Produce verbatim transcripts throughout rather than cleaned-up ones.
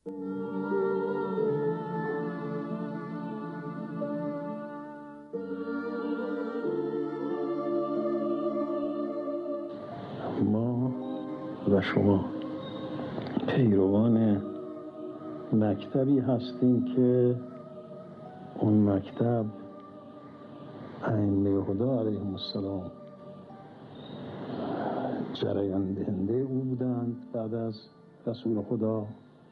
ما و شما پیروان مکتبی هستیم که اون مکتب ائمه خدا علیهم السلام جریان دهنده او بودند بعد از رسول خدا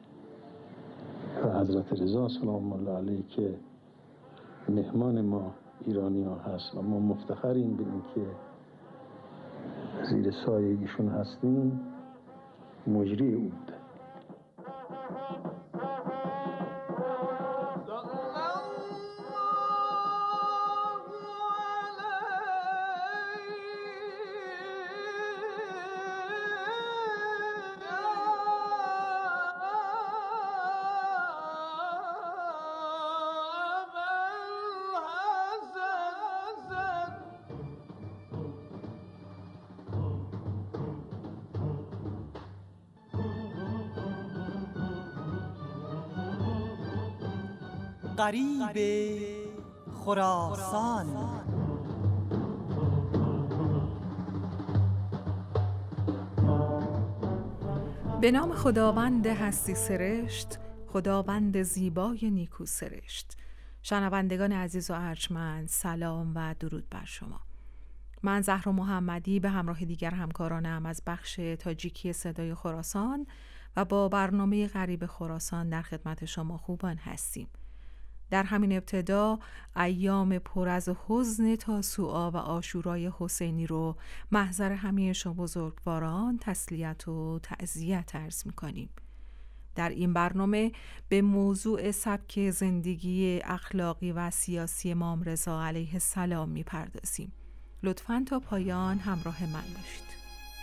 و حضرت رضا سلام الله علیه که مهمان ما ایرانی ها هست و ما مفتخریم به این که زیر سایه ایشون هستیم. مجری او بوده. غریب خراسان. به نام خداوند هستی سرشت، خداوند زیبای نیکو سرشت. شنوندگان عزیز و ارجمند، سلام و درود بر شما. من زهرا محمدی به همراه دیگر همکارانم از بخش تاجیکی صدای خراسان و با برنامه غریب خراسان در خدمت شما خوبان هستیم. در همین ابتدا ایام پر از حزن تاسوعا و عاشورای حسینی رو محضر همه شما بزرگواران تسلیت و تعزیت عرض می‌کنیم. در این برنامه به موضوع سبک زندگی اخلاقی و سیاسی امام رضا علیه السلام می‌پردازیم. لطفاً تا پایان همراه من باشید.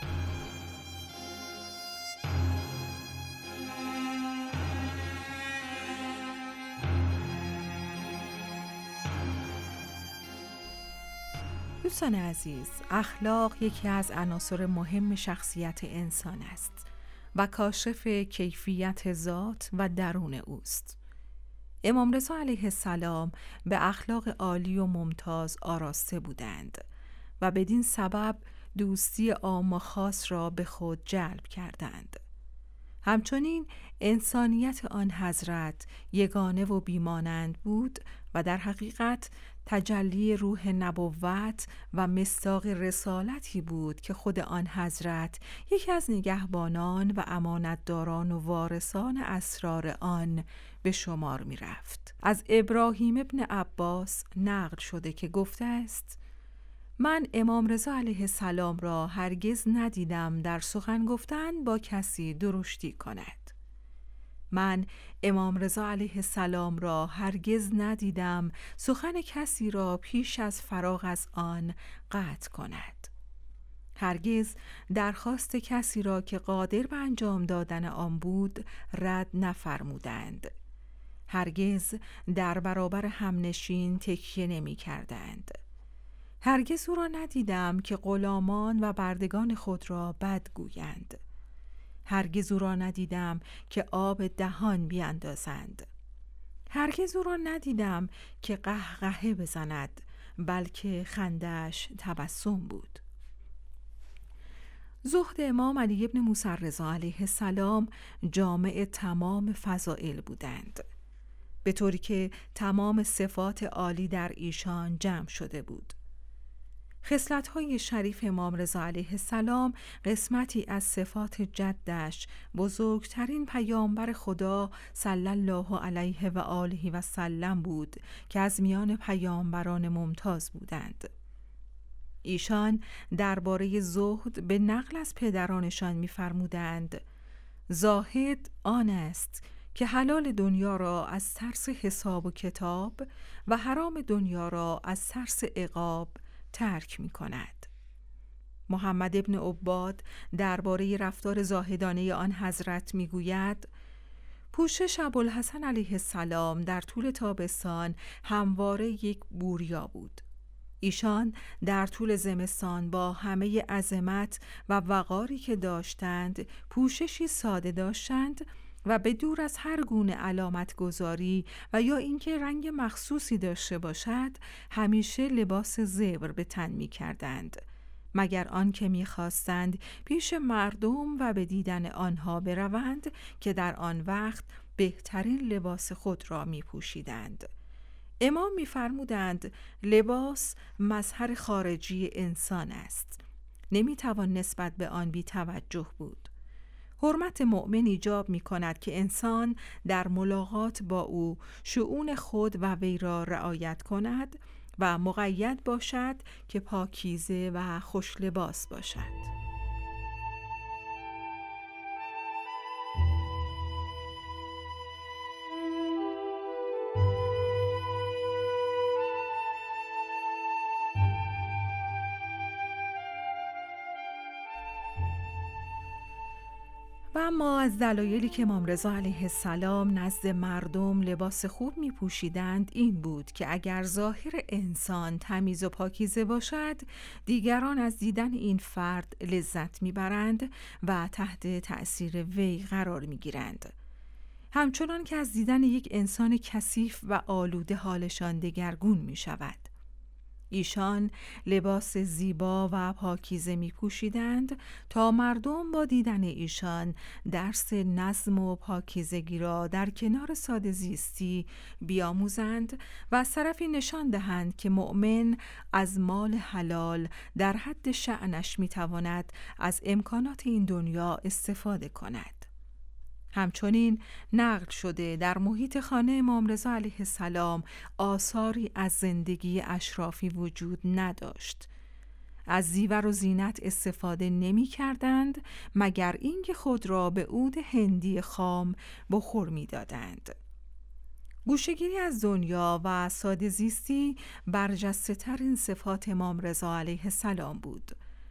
دوستان عزیز، اخلاق یکی از عناصر مهم شخصیت انسان است و کاشف کیفیت ذات و درون اوست. امام رضا علیه السلام به اخلاق عالی و ممتاز آراسته بودند و بدین سبب دوستی عام و خاص را به خود جلب کردند. همچنین انسانیت آن حضرت یگانه و بیمانند بود و در حقیقت تجلی روح نبوت و مصداق رسالتی بود که خود آن حضرت یکی از نگهبانان و امانتداران و وارثان اسرار آن به شمار می رفت. از ابراهیم ابن عباس نقل شده که گفته است: من امام رضا علیه السلام را هرگز ندیدم در سخن گفتن با کسی درشتی کند. من امام رضا علیه السلام را هرگز ندیدم سخن کسی را پیش از فراغ از آن قطع کند. هرگز درخواست کسی را که قادر به انجام دادن آن بود رد نفرمودند. هرگز در برابر همنشین تکیه نمی کردند. هرگز او را ندیدم که غلامان و بردگان خود را بد گویند. هرگز او را ندیدم که آب دهان بیاندازند. هرگز او را ندیدم که قهقهه بزند، بلکه خندش تبسم بود. زهد امام علی بن موسی رضا علیه السلام جامع تمام فضائل بودند، به طوری که تمام صفات عالی در ایشان جمع شده بود. خصلت‌های شریف امام رضا علیه السلام قسمتی از صفات جدش، بزرگترین پیامبر خدا صلی الله علیه و آله و سلم بود که از میان پیامبران ممتاز بودند. ایشان درباره زهد به نقل از پدرانشان می‌فرمودند: زاهد آن است که حلال دنیا را از ترس حساب و کتاب و حرام دنیا را از ترس عقاب ترک می کند. محمد ابن عباد درباره رفتار زاهدانه آن حضرت می گوید: پوشش ابوالحسن علیه السلام در طول تابستان همواره یک بوریا بود. ایشان در طول زمستان با همه عظمت و وقاری که داشتند پوششی ساده داشتند و به دور از هر گونه علامت گذاری و یا اینکه رنگ مخصوصی داشته باشد همیشه لباس زبر به تن می کردند، مگر آن که می خواستند پیش مردم و به دیدن آنها بروند که در آن وقت بهترین لباس خود را می پوشیدند. امام می فرمودند لباس مظهر خارجی انسان است، نمی توان نسبت به آن بی توجه بود. حرمت مؤمن ایجاب می کند که انسان در ملاقات با او شؤون خود و وی را رعایت کند و مقید باشد که پاکیزه و خوش لباس باشد. و اما از دلایلی که امام رضا علیه السلام نزد مردم لباس خوب می پوشیدند این بود که اگر ظاهر انسان تمیز و پاکیزه باشد، دیگران از دیدن این فرد لذت می برند و تحت تأثیر وی قرار می گیرند. همچنان که از دیدن یک انسان کثیف و آلوده حالشان دگرگون می شود. ایشان لباس زیبا و پاکیزه می پوشیدند تا مردم با دیدن ایشان درس نظم و پاکیزگی را در کنار ساده زیستی بیاموزند و از طرفی نشان دهند که مؤمن از مال حلال در حد شأنش می تواند از امکانات این دنیا استفاده کند. همچنین نقل شده در محیط خانه امام رضا علیه السلام آثاری از زندگی اشرافی وجود نداشت. از زیور و زینت استفاده نمی کردند مگر اینکه خود را به عود هندی خام بخور می دادند. گوشه‌گیری از دنیا و ساده زیستی برجسته ترین صفات امام رضا علیه السلام بود.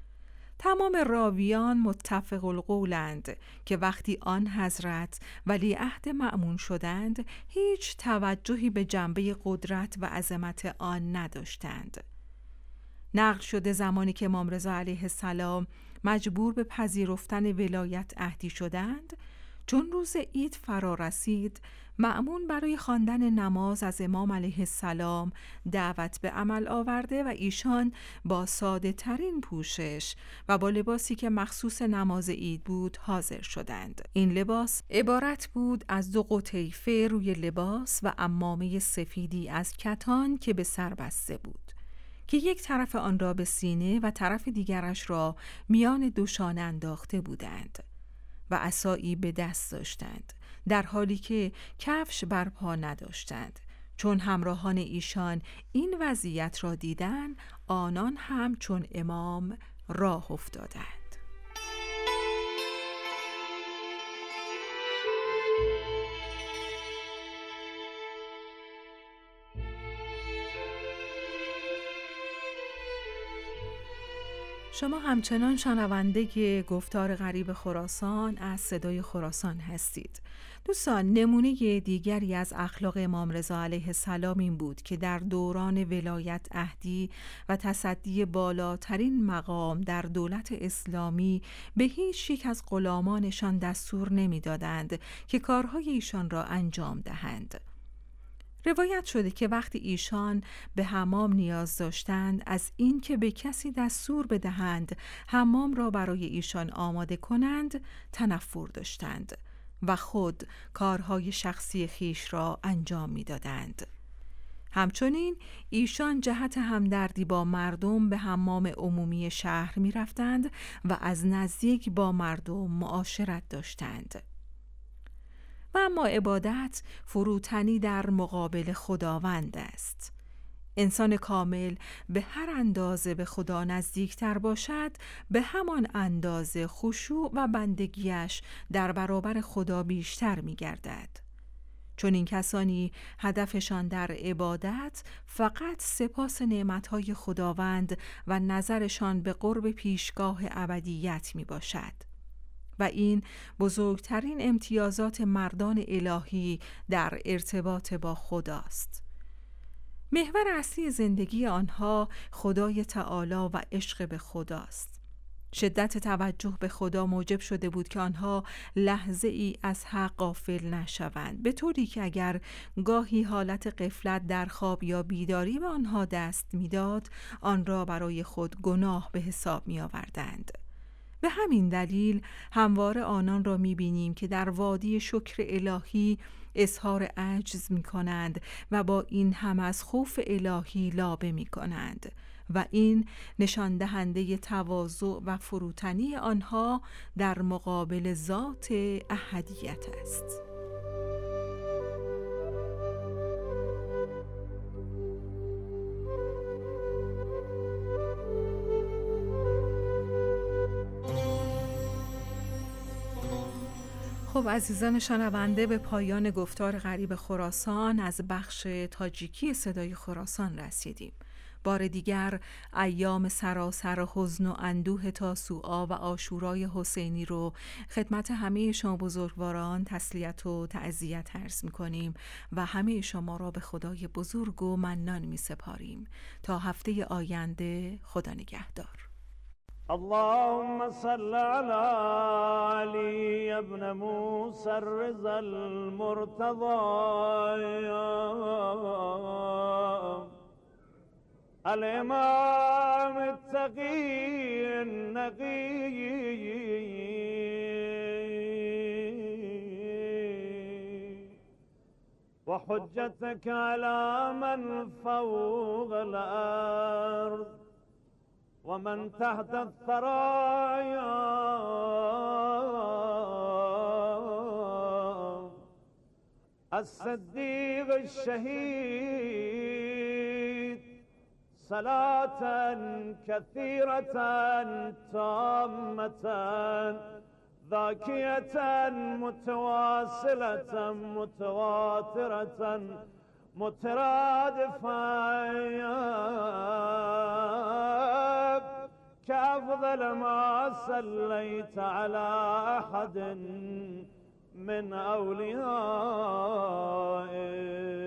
تمام راویان متفق القولند که وقتی آن حضرت ولیعهد مأمون شدند هیچ توجهی به جنبه قدرت و عظمت آن نداشتند. نقل شده زمانی که امام رضا علیه السلام مجبور به پذیرفتن ولایت عهدی شدند، چون روز عید فرا رسید، مأمون برای خواندن نماز از امام علیه السلام دعوت به عمل آورده و ایشان با ساده ترین پوشش و با لباسی که مخصوص نماز عید بود حاضر شدند. این لباس عبارت بود از دو قطیفه روی لباس و عمامه سفیدی از کتان که به سر بسته بود که یک طرف آن را به سینه و طرف دیگرش را میان دوشانه انداخته بودند و عصایی به دست داشتند، در حالی که کفش بر پا نداشتند. چون همراهان ایشان این وضعیت را دیدن، آنان هم چون امام راه افتادند. شما همچنان شنونده گفتار غریب خراسان از صدای خراسان هستید. دوستان، نمونه دیگری از اخلاق امام رضا علیه السلام این بود که در دوران ولایت عهدی و تصدی بالاترین مقام در دولت اسلامی به هیچ یک از غلامانشان دستور نمی‌دادند که کارهای ایشان را انجام دهند. روایت شده که وقتی ایشان به حمام نیاز داشتند، از این که به کسی دستور بدهند حمام را برای ایشان آماده کنند تنفر داشتند و خود کارهای شخصی خیش را انجام می‌دادند. همچنین ایشان جهت همدردی با مردم به حمام عمومی شهر می‌رفتند و از نزدیک با مردم معاشرت داشتند. و اما عبادت فروتنی در مقابل خداوند است. انسان کامل به هر اندازه به خدا نزدیکتر باشد، به همان اندازه خشوع و بندگیش در برابر خدا بیشتر می گردد. چون این کسانی هدفشان در عبادت فقط سپاس نعمتهای خداوند و نظرشان به قرب پیشگاه ابدیت می باشد. و این بزرگترین امتیازات مردان الهی در ارتباط با خداست. محور اصلی زندگی آنها خدای تعالی و عشق به خداست. شدت توجه به خدا موجب شده بود که آنها لحظه ای از حق غافل نشوند، به طوری که اگر گاهی حالت غفلت در خواب یا بیداری به آنها دست میداد، آن را برای خود گناه به حساب می آوردند. به همین دلیل همواره آنان را می بینیم که در وادی شکر الهی اظهار عجز می کنند و با این هم از خوف الهی لابه می کنند و این نشان دهنده تواضع و فروتنی آنها در مقابل ذات احدیت است. خب عزیزان شنونده، به پایان گفتار غریب خراسان از بخش تاجیکی صدای خراسان رسیدیم. بار دیگر ایام سراسر حزن و اندوه تاسوعا و عاشورای حسینی رو خدمت همه شما بزرگواران تسلیت و تعزیت عرض می‌کنیم و همه شما را به خدای بزرگ و منان می‌سپاریم. تا هفته آینده، خدا نگهدار. اللهم صل على علي ابن موسى الرضا المرتضى الإمام التقي النقي وحجتك على من فوق الأرض ومن تحت الثرايا الصديق الشهيد صلاة كثيرة تامة ذاكية متواصلة متواترة مترادفة كأفضل ما صليت على أحد من أوليائك